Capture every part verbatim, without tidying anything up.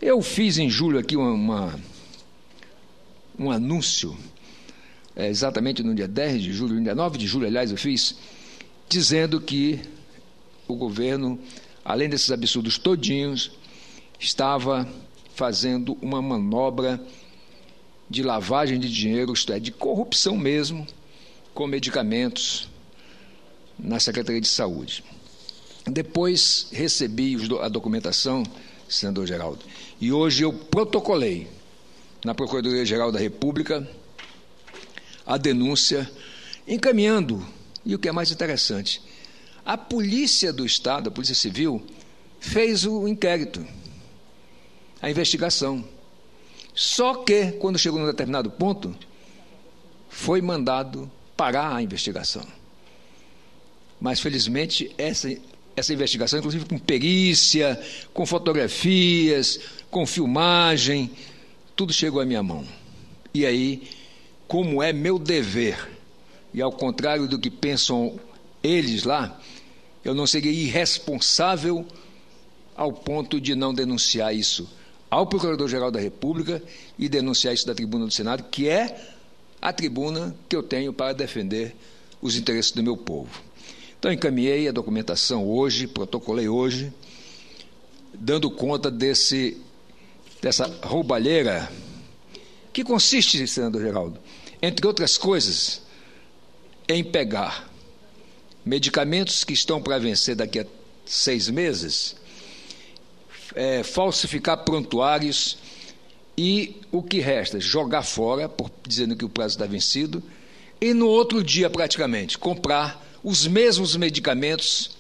Eu fiz em julho aqui uma, uma, um anúncio, é, exatamente no dia dez de julho, no dia nove de julho, aliás, eu fiz, dizendo que o governo, além desses absurdos todinhos, estava fazendo uma manobra de lavagem de dinheiro, isto é, de corrupção mesmo, com medicamentos na Secretaria de Saúde. Depois recebi a documentação, senador Geraldo, e hoje eu protocolei na Procuradoria-Geral da República a denúncia, encaminhando, e o que é mais interessante, a Polícia do Estado, a Polícia Civil, fez o inquérito, a investigação. Só que, quando chegou num determinado ponto, foi mandado parar a investigação. Mas, felizmente, essa, essa investigação, inclusive com perícia, com fotografias, com filmagem, tudo chegou à minha mão. E aí, como é meu dever, e ao contrário do que pensam eles lá, eu não seria irresponsável ao ponto de não denunciar isso ao Procurador-Geral da República e denunciar isso da tribuna do Senado, que é a tribuna que eu tenho para defender os interesses do meu povo. Então, encaminhei a documentação hoje, protocolei hoje, dando conta desse, dessa roubalheira, que consiste, senador Geraldo, entre outras coisas, em pegar medicamentos que estão para vencer daqui a seis meses, É, falsificar prontuários e o que resta, jogar fora, por, dizendo que o prazo está vencido, e no outro dia, praticamente, comprar os mesmos medicamentos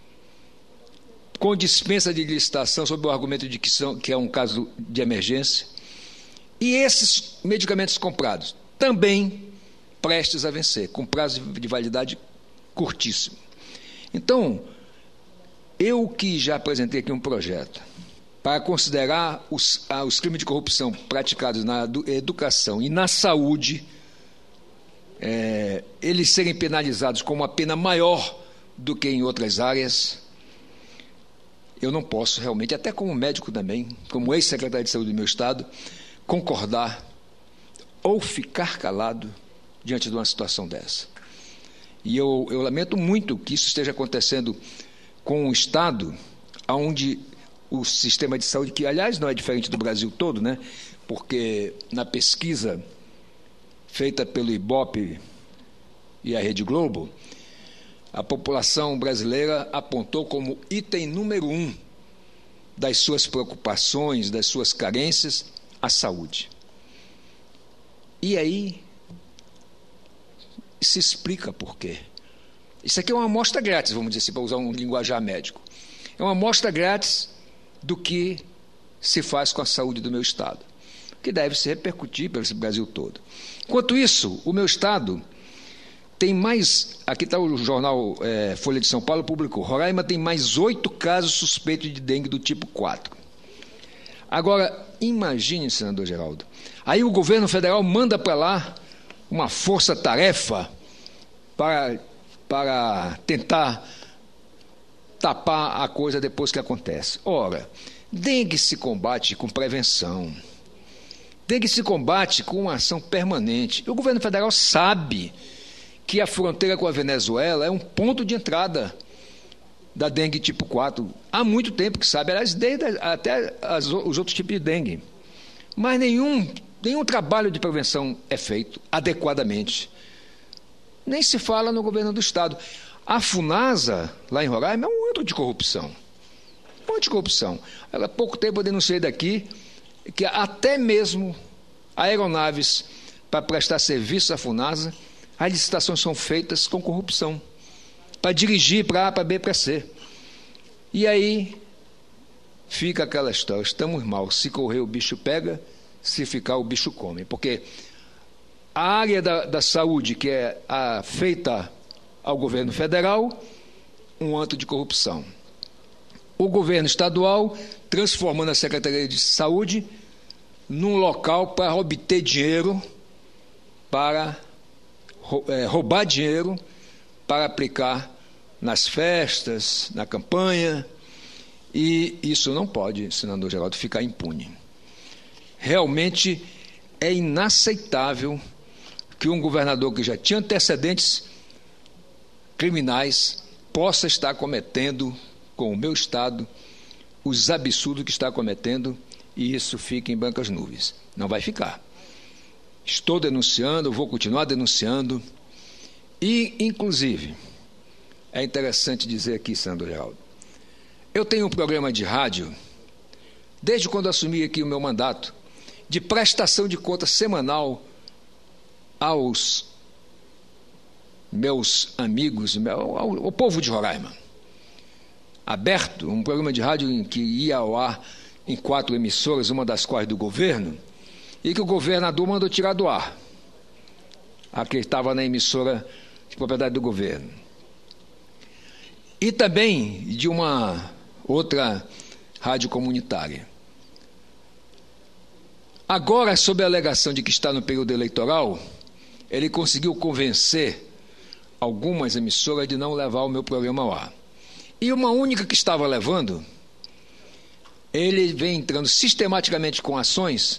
com dispensa de licitação, sob o argumento de que, são, que é um caso de emergência, e esses medicamentos comprados também prestes a vencer, com prazo de validade curtíssimo. Então, eu que já apresentei aqui um projeto para considerar os, ah, os crimes de corrupção praticados na educação e na saúde, é, eles serem penalizados com uma pena maior do que em outras áreas, eu não posso realmente, até como médico também, como ex-secretário de saúde do meu estado, concordar ou ficar calado diante de uma situação dessa. E eu, eu lamento muito que isso esteja acontecendo com um estado onde o sistema de saúde, que aliás não é diferente do Brasil todo, né? Porque na pesquisa feita pelo Ibope e a Rede Globo, a população brasileira apontou como item número um das suas preocupações, das suas carências, a saúde. E aí se explica por quê. Isso aqui é uma amostra grátis, vamos dizer assim, para usar um linguajar médico. É uma amostra grátis do que se faz com a saúde do meu estado, que deve se repercutir pelo Brasil todo. Enquanto isso, o meu estado tem mais, aqui está o jornal é, Folha de São Paulo, publicou, Roraima tem mais oito casos suspeitos de dengue do tipo quatro. Agora, imagine, senador Geraldo, aí o governo federal manda para lá uma força-tarefa para, para tentar tapar a coisa depois que acontece. Ora, dengue se combate com prevenção. Dengue se combate com uma ação permanente. O governo federal sabe que a fronteira com a Venezuela é um ponto de entrada da dengue tipo quatro. Há muito tempo que sabe, aliás, desde até as, os outros tipos de dengue. Mas nenhum, nenhum trabalho de prevenção é feito adequadamente. Nem se fala no governo do estado. A FUNASA, lá em Roraima, é um antro de corrupção. Um antro de corrupção. Há pouco tempo eu denunciei daqui que até mesmo aeronaves para prestar serviço à FUNASA, as licitações são feitas com corrupção, para dirigir para A, para B, para C. E aí fica aquela história, estamos mal, se correr o bicho pega, se ficar o bicho come. Porque a área da, da saúde, que é a, feita ao governo federal, um antro de corrupção. O governo estadual transformando a Secretaria de Saúde num local para obter dinheiro, para é, roubar dinheiro, para aplicar nas festas, na campanha, E isso não pode, senador Geraldo, ficar impune. Realmente é inaceitável que um governador que já tinha antecedentes criminais possa estar cometendo, com o meu Estado, os absurdos que está cometendo, e isso fica em brancas nuvens. Não vai ficar. Estou denunciando, vou continuar denunciando, e, inclusive, é interessante dizer aqui, senador Geraldo, eu tenho um programa de rádio, desde quando assumi aqui o meu mandato, de prestação de contas semanal aos meus amigos, ao, ao, ao povo de Roraima. Aberto, um programa de rádio em que ia ao ar em quatro emissoras, uma das quais do governo, e que o governador mandou tirar do ar, a que estava na emissora de propriedade do governo. E também de uma outra rádio comunitária. Agora, sob a alegação de que está no período eleitoral, ele conseguiu convencer algumas emissoras de não levar o meu programa ao ar. E uma única que estava levando, ele vem entrando sistematicamente com ações,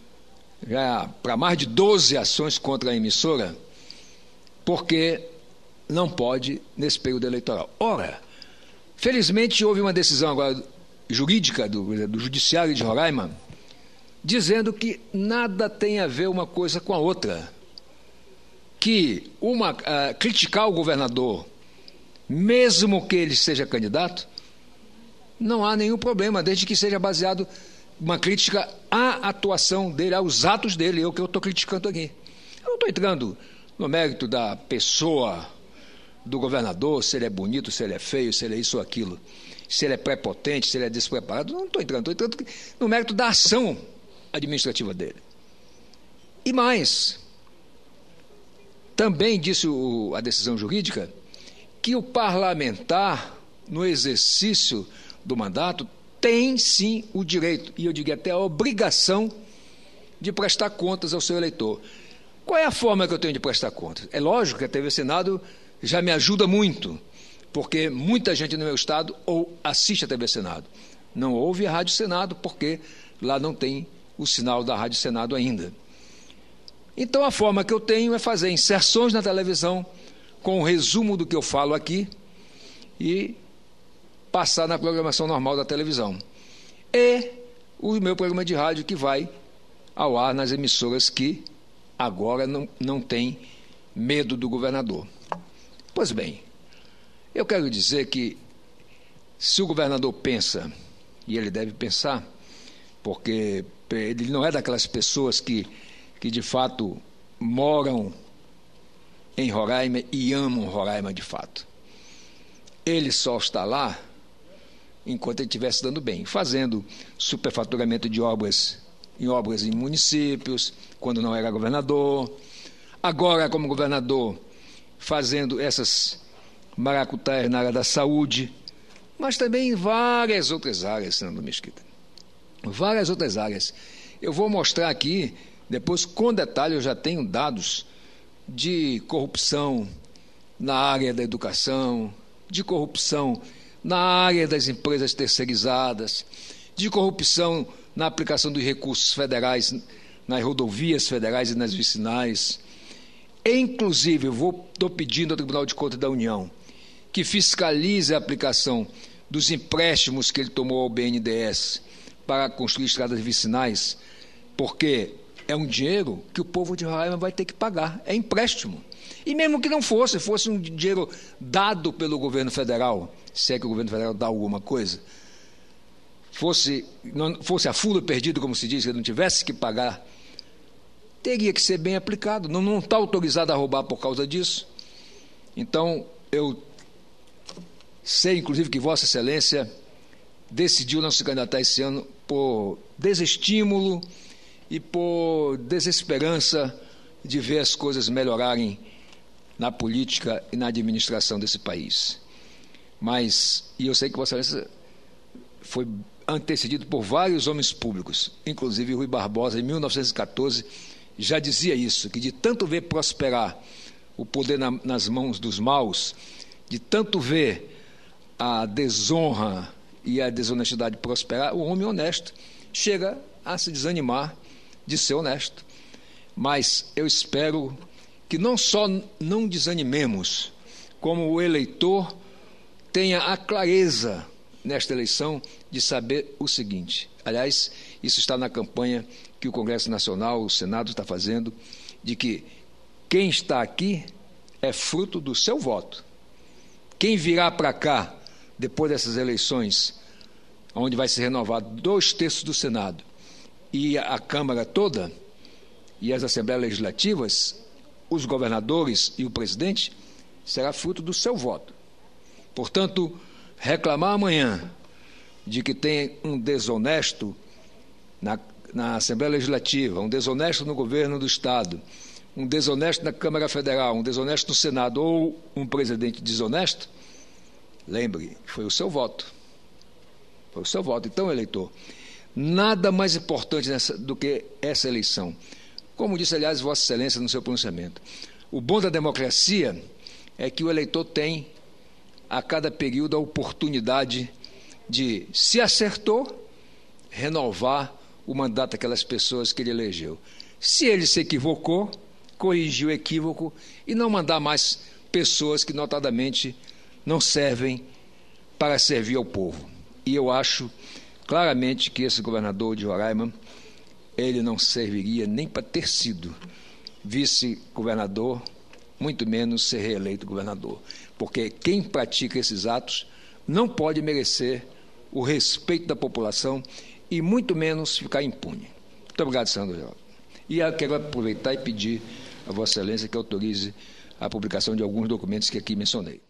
já para mais de doze ações contra a emissora, porque não pode nesse período eleitoral. Ora, felizmente houve uma decisão agora jurídica do, do Judiciário de Roraima, dizendo que nada tem a ver uma coisa com a outra, que uma, uh, criticar o governador, mesmo que ele seja candidato, não há nenhum problema, desde que seja baseado uma crítica à atuação dele, aos atos dele, é o que eu estou criticando aqui. Eu não estou entrando no mérito da pessoa do governador, se ele é bonito, se ele é feio, se ele é isso ou aquilo, se ele é prepotente, se ele é despreparado, não estou entrando, estou entrando no mérito da ação administrativa dele. E mais, também disse o, a decisão jurídica que o parlamentar, no exercício do mandato, tem sim o direito, e eu diria até a obrigação, de prestar contas ao seu eleitor. Qual é a forma que eu tenho de prestar contas? É lógico que a T V Senado já me ajuda muito, porque muita gente no meu estado ou assiste a T V Senado. Não ouve a Rádio Senado, porque lá não tem o sinal da Rádio Senado ainda. Então a forma que eu tenho é fazer inserções na televisão com o resumo do que eu falo aqui e passar na programação normal da televisão. E o meu programa de rádio que vai ao ar nas emissoras que agora não, não tem medo do governador. Pois bem, eu quero dizer que se o governador pensa, e ele deve pensar, porque ele não é daquelas pessoas que, que de fato moram em Roraima e amam Roraima de fato. Ele só está lá enquanto ele estivesse dando bem, fazendo superfaturamento de obras em obras em municípios, quando não era governador, agora como governador fazendo essas maracutaias na área da saúde, mas também em várias outras áreas, senador Mesquita. Várias outras áreas. Eu vou mostrar aqui, depois com detalhe, eu já tenho dados de corrupção na área da educação, de corrupção na área das empresas terceirizadas, de corrupção na aplicação dos recursos federais nas rodovias federais e nas vicinais. E, inclusive, eu estou pedindo ao Tribunal de Contas da União que fiscalize a aplicação dos empréstimos que ele tomou ao B N D E S para construir estradas vicinais, porque é um dinheiro que o povo de Roraima vai ter que pagar, é empréstimo. E mesmo que não fosse, fosse um dinheiro dado pelo governo federal, se é que o governo federal dá alguma coisa, fosse, não, fosse a fula perdida, como se diz, que ele não tivesse que pagar, teria que ser bem aplicado. Não, não está autorizado a roubar por causa disso. Então, eu sei, inclusive, que Vossa Excelência decidiu não se candidatar esse ano por desestímulo e por desesperança de ver as coisas melhorarem na política e na administração desse país. Mas, e eu sei que Vossa Excelência foi antecedido por vários homens públicos, inclusive Rui Barbosa, em mil novecentos e catorze, já dizia isso, que de tanto ver prosperar o poder na, nas mãos dos maus, de tanto ver a desonra e a desonestidade prosperar, o homem honesto chega a se desanimar de ser honesto. Mas eu espero que não só não desanimemos, como o eleitor tenha a clareza nesta eleição de saber o seguinte. Aliás, isso está na campanha que o Congresso Nacional, o Senado está fazendo, de que quem está aqui é fruto do seu voto. Quem virá para cá, depois dessas eleições, onde vai ser renovado dois terços do Senado e a Câmara toda, e as Assembleias Legislativas, os governadores e o presidente, será fruto do seu voto. Portanto, reclamar amanhã de que tem um desonesto na, na Assembleia Legislativa, um desonesto no governo do Estado, um desonesto na Câmara Federal, um desonesto no Senado ou um presidente desonesto, lembre, foi o seu voto. Foi o seu voto. Então, eleitor, nada mais importante nessa, do que essa eleição. Como disse, aliás, Vossa Excelência no seu pronunciamento. O bom da democracia é que o eleitor tem, a cada período, a oportunidade de, se acertou, renovar o mandato daquelas pessoas que ele elegeu. Se ele se equivocou, corrigir o equívoco e não mandar mais pessoas que, notadamente, não servem para servir ao povo. E eu acho claramente que esse governador de Roraima, ele não serviria nem para ter sido vice-governador, muito menos ser reeleito governador. Porque quem pratica esses atos não pode merecer o respeito da população e muito menos ficar impune. Muito obrigado, senador Geraldo. E eu quero aproveitar e pedir a Vossa Excelência que autorize a publicação de alguns documentos que aqui mencionei.